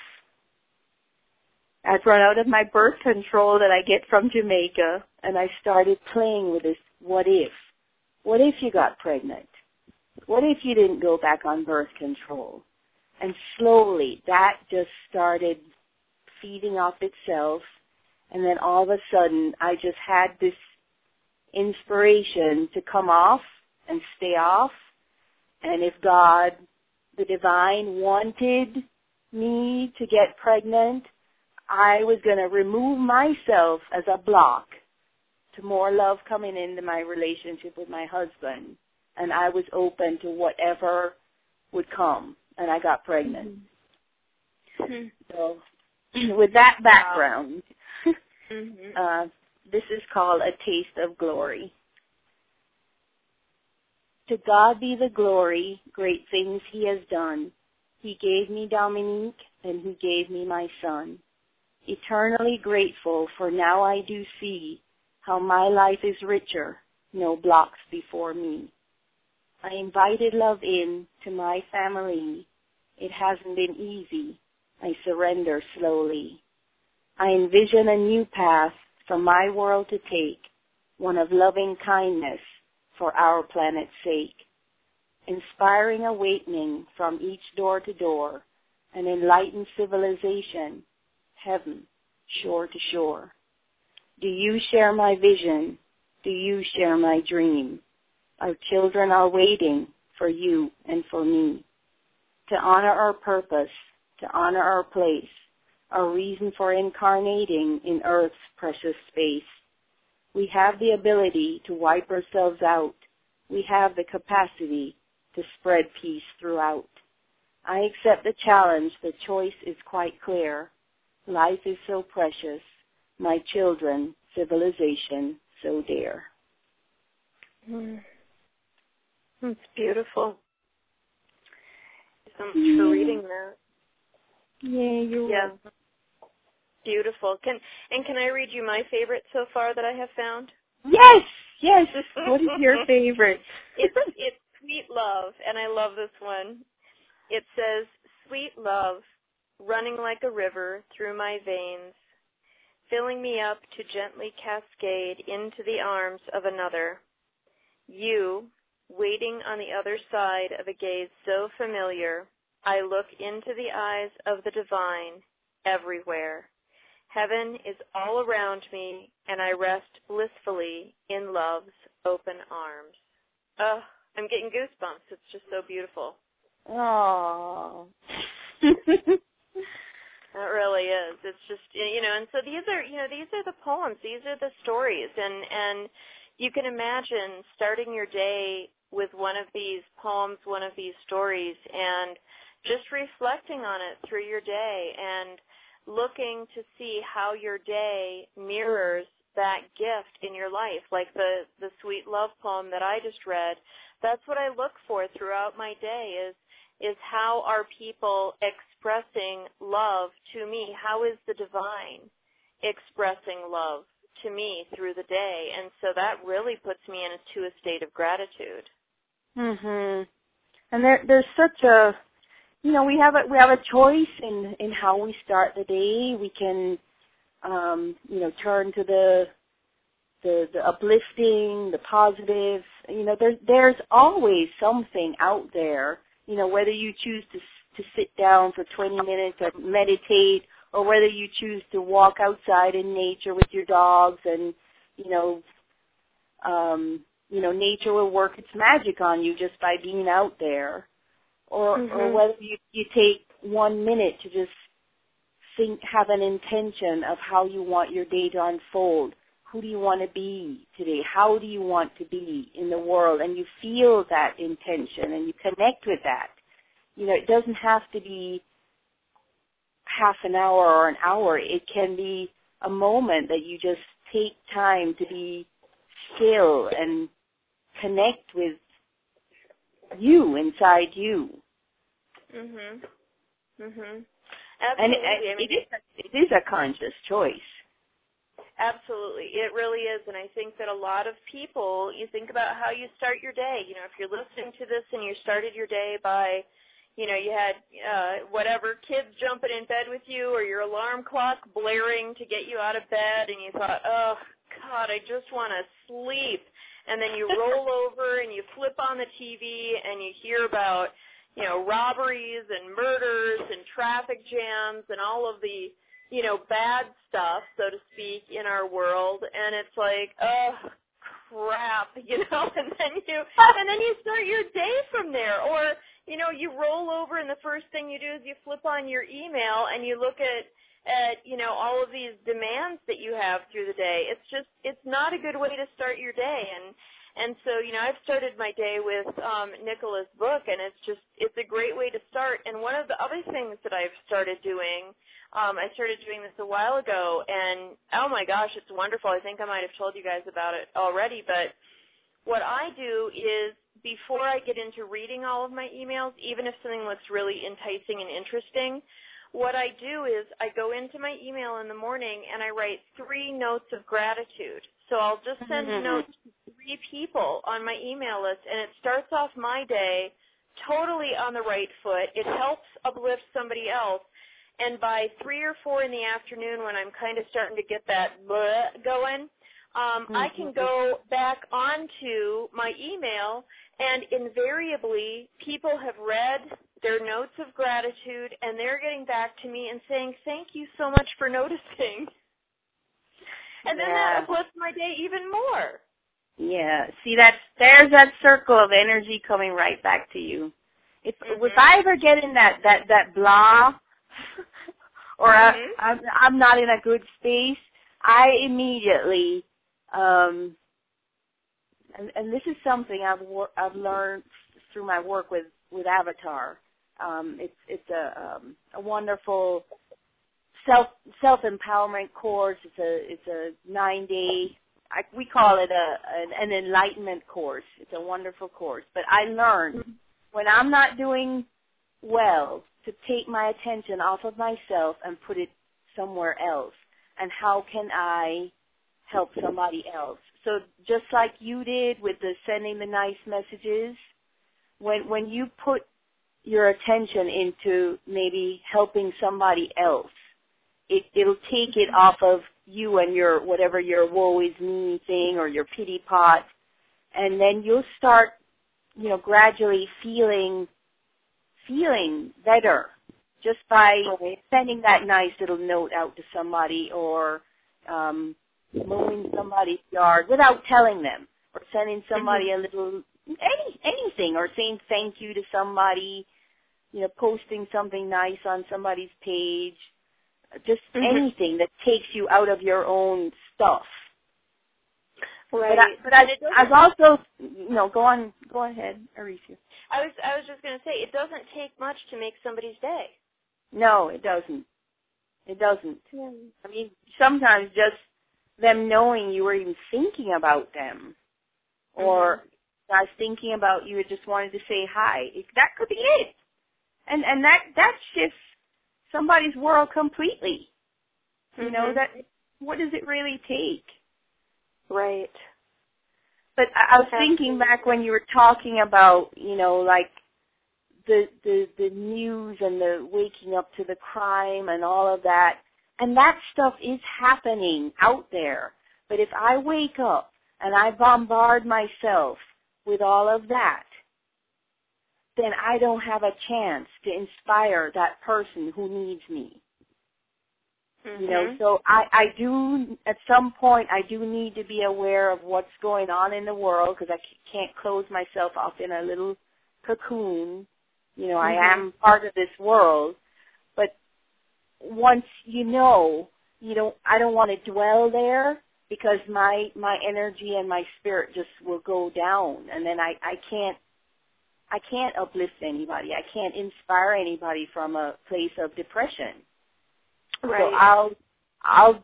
[SPEAKER 3] I'd run out of my birth control that I get from Jamaica, and I started playing with this, what if? What if you got pregnant? What if you didn't go back on birth control? And slowly, that just started feeding off itself, and then all of a sudden, I just had this inspiration to come off and stay off, and if God, the divine, wanted me to get pregnant, I was going to remove myself as a block to more love coming into my relationship with my husband. And I was open to whatever would come, and I got pregnant. Mm-hmm. So, with that background,
[SPEAKER 2] mm-hmm.
[SPEAKER 3] uh, this is called A Taste of Glory. To God be the glory, great things He has done. He gave me Dominique, and He gave me my son. Eternally grateful, for now I do see how my life is richer, no blocks before me. I invited love in to my family. It hasn't been easy. I surrender slowly. I envision a new path for my world to take, one of loving kindness for our planet's sake, inspiring awakening from each door to door, an enlightened civilization, heaven, shore to shore. Do you share my vision? Do you share my dream? Our children are waiting for you and for me to honor our purpose, to honor our place, our reason for incarnating in Earth's precious space. We have the ability to wipe ourselves out. We have the capacity to spread peace throughout. I accept the challenge. The choice is quite clear. Life is so precious. My children, civilization so dear.
[SPEAKER 2] Mm. It's beautiful. So much
[SPEAKER 3] yeah.
[SPEAKER 2] for reading that.
[SPEAKER 3] Yeah, you're
[SPEAKER 2] yeah.
[SPEAKER 3] welcome.
[SPEAKER 2] Beautiful. Can and can I read you my favorite so far that I have found?
[SPEAKER 3] Yes, yes. What is your favorite?
[SPEAKER 2] it's it's Sweet Love, and I love this one. It says, "Sweet love, running like a river through my veins, filling me up to gently cascade into the arms of another. You, waiting on the other side of a gaze so familiar, I look into the eyes of the divine everywhere. Heaven is all around me, and I rest blissfully in love's open arms. Oh, I'm getting goosebumps. It's just so beautiful.
[SPEAKER 3] Oh.
[SPEAKER 2] It really is. It's just, you know, and so these are, you know, these are the poems. These are the stories. And, and you can imagine starting your day with one of these poems, one of these stories, and just reflecting on it through your day and looking to see how your day mirrors that gift in your life, like the, the sweet love poem that I just read. That's what I look for throughout my day is, is how are people expressing love to me? How is the divine expressing love to me through the day? And so that really puts me into a state of gratitude.
[SPEAKER 3] Mhm. And there, there's such a, you know, we have a we have a choice in in how we start the day. We can, um, you know, turn to the the the uplifting, the positive. You know, there's there's always something out there. You know, whether you choose to to sit down for twenty minutes and meditate, or whether you choose to walk outside in nature with your dogs, and you know, um, you know, nature will work its magic on you just by being out there. Or, mm-hmm. or whether you, you take one minute to just think, have an intention of how you want your day to unfold. Who do you want to be today? How do you want to be in the world? And you feel that intention and you connect with that. You know, it doesn't have to be half an hour or an hour. It can be a moment that you just take time to be still and connect with you, inside you.
[SPEAKER 2] Mhm. Mhm.
[SPEAKER 3] Absolutely. And it,
[SPEAKER 2] I mean,
[SPEAKER 3] it, is a, it is a conscious choice.
[SPEAKER 2] Absolutely. It really is. And I think that a lot of people, you think about how you start your day. You know, if you're listening to this and you started your day by, you know, you had uh, whatever, kids jumping in bed with you or your alarm clock blaring to get you out of bed, and you thought, oh, God, I just want to sleep. And then you roll over and you flip on the T V and you hear about, you know, robberies and murders and traffic jams and all of the, you know, bad stuff, so to speak, in our world. And it's like, oh, crap, you know, and then you, and then you start your day from there. Or, you know, you roll over and the first thing you do is you flip on your email and you look at, at, you know, all of these demands that you have through the day. It's just, it's not a good way to start your day. And, and so, you know, I've started my day with um, Nicola's book, and it's just, it's a great way to start. And one of the other things that I've started doing, um, I started doing this a while ago, and oh my gosh, it's wonderful. I think I might have told you guys about it already, but what I do is before I get into reading all of my emails, even if something looks really enticing and interesting, what I do is I go into my email in the morning and I write three notes of gratitude. So I'll just send mm-hmm. notes to three people on my email list, and it starts off my day totally on the right foot. It helps uplift somebody else. And by three or four in the afternoon, when I'm kind of starting to get that bleh going, um, mm-hmm. I can go back onto my email, and invariably people have read their notes of gratitude, and they're getting back to me and saying, thank you so much for noticing. And then
[SPEAKER 3] yeah.
[SPEAKER 2] that uplifts my day even more.
[SPEAKER 3] Yeah. See, that's, there's that circle of energy coming right back to you. If, mm-hmm. if I ever get in that, that, that blah, or mm-hmm. I, I'm, I'm not in a good space, I immediately, um, and, and this is something I've wor- I've learned through my work with, with Avatar. Um, it's it's a um, a wonderful self self empowerment course. It's a it's a nine day. I, we call it a an, an enlightenment course. It's a wonderful course. But I learned when I'm not doing well to take my attention off of myself and put it somewhere else. And how can I help somebody else? So just like you did with the sending the nice messages, when when you put your attention into maybe helping somebody else. It, it'll take it off of you and your, whatever your woe is me thing or your pity pot, and then you'll start, you know, gradually feeling, feeling better just by
[SPEAKER 2] right.
[SPEAKER 3] sending that nice little note out to somebody, or um, mowing somebody's yard without telling them, or sending somebody mm-hmm. a little, any, anything, or saying thank you to somebody, you know, posting something nice on somebody's page, just mm-hmm. anything that takes you out of your own stuff.
[SPEAKER 2] Right.
[SPEAKER 3] But, I, but I, I've also, you know, go on, go ahead, Aretha.
[SPEAKER 2] I was, I was just going to say, it doesn't take much to make somebody's day.
[SPEAKER 3] No, it doesn't. It doesn't.
[SPEAKER 2] Yeah.
[SPEAKER 3] I mean, sometimes just them knowing you were even thinking about them, or mm-hmm. I was thinking about you, just wanted to say hi. That could be it. And and that that shifts somebody's world completely. You mm-hmm. know, that what does it really take?
[SPEAKER 2] Right.
[SPEAKER 3] But I, I was Absolutely. thinking back when you were talking about, you know, like the the the news and the waking up to the crime and all of that. And that stuff is happening out there. But if I wake up and I bombard myself with all of that, then I don't have a chance to inspire that person who needs me. Mm-hmm. You know, so I, I do, at some point, I do need to be aware of what's going on in the world, because I can't close myself off in a little cocoon. You know, mm-hmm. I am part of this world. But once you know, you don't, I don't want to dwell there, because my, my energy and my spirit just will go down, and then I, I can't, I can't uplift anybody. I can't inspire anybody from a place of depression.
[SPEAKER 2] Right.
[SPEAKER 3] So I'll, I'll,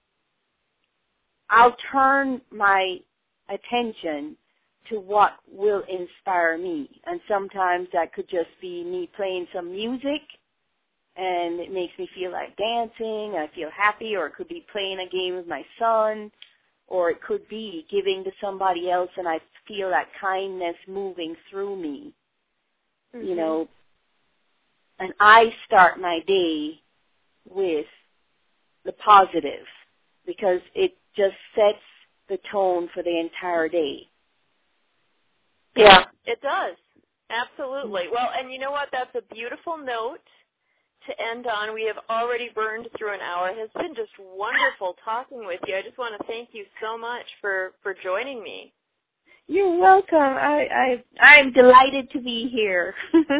[SPEAKER 3] I'll turn my attention to what will inspire me. And sometimes that could just be me playing some music, and it makes me feel like dancing, and I feel happy, or it could be playing a game with my son, or it could be giving to somebody else, and I feel that kindness moving through me, mm-hmm. you know. And I start my day with the positive, because it just sets the tone for the entire day.
[SPEAKER 2] Yeah, it does. Absolutely. Well, and you know what? That's a beautiful note to end on. We have already burned through an hour. It has been just wonderful talking with you. I just want to thank you so much for, for joining me.
[SPEAKER 3] You're welcome. I, I, I'm delighted to be here.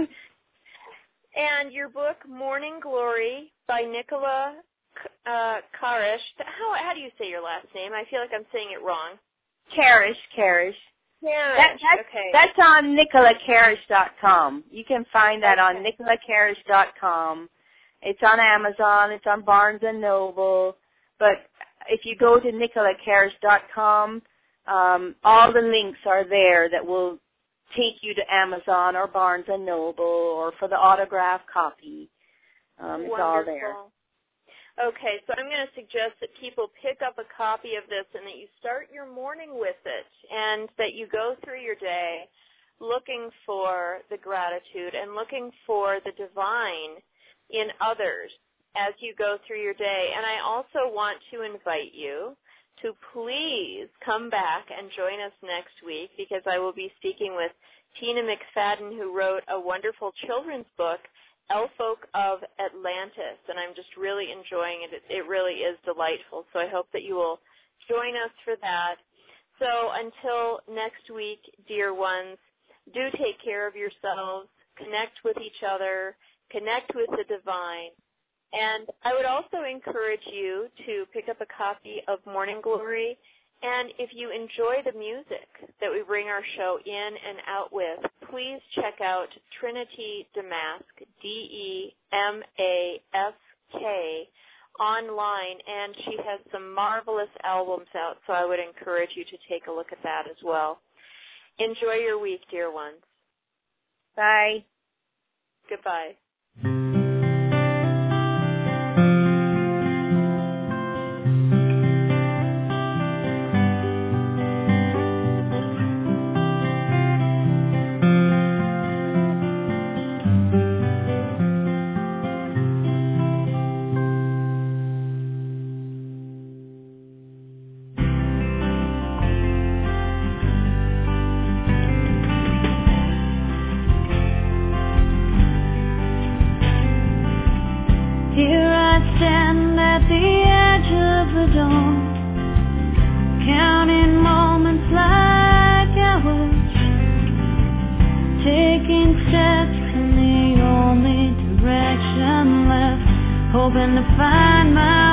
[SPEAKER 2] And your book, Morning Glory, by Nicola uh, Karish. How, how do you say your last name? I feel like I'm saying it wrong.
[SPEAKER 3] Karish, Karish.
[SPEAKER 2] Karish,
[SPEAKER 3] that, that's,
[SPEAKER 2] okay.
[SPEAKER 3] That's on nicola karish dot com. You can find that okay. on nicola karish dot com. It's on Amazon. It's on Barnes and Noble. But if you go to nicola karish dot com, um, all the links are there that will take you to Amazon or Barnes and Noble, or for the autograph copy. Um, it's
[SPEAKER 2] Wonderful.
[SPEAKER 3] all there.
[SPEAKER 2] Okay, so I'm going to suggest that people pick up a copy of this, and that you start your morning with it, and that you go through your day looking for the gratitude and looking for the divine in others as you go through your day. And I also want to invite you to please come back and join us next week, because I will be speaking with Tina McFadden, who wrote a wonderful children's book, Elfolk of Atlantis, and I'm just really enjoying it. It really is delightful, so I hope that you will join us for that. So until next week, dear ones, do take care of yourselves, connect with each other, connect with the divine. And I would also encourage you to pick up a copy of Morning Glory. And if you enjoy the music that we bring our show in and out with, please check out Trinity Damask, D E M A S K, online. And she has some marvelous albums out, so I would encourage you to take a look at that as well. Enjoy your week, dear ones.
[SPEAKER 3] Bye.
[SPEAKER 2] Goodbye.
[SPEAKER 4] the edge of the dawn, counting moments like hours, taking steps in the only direction left, hoping to find my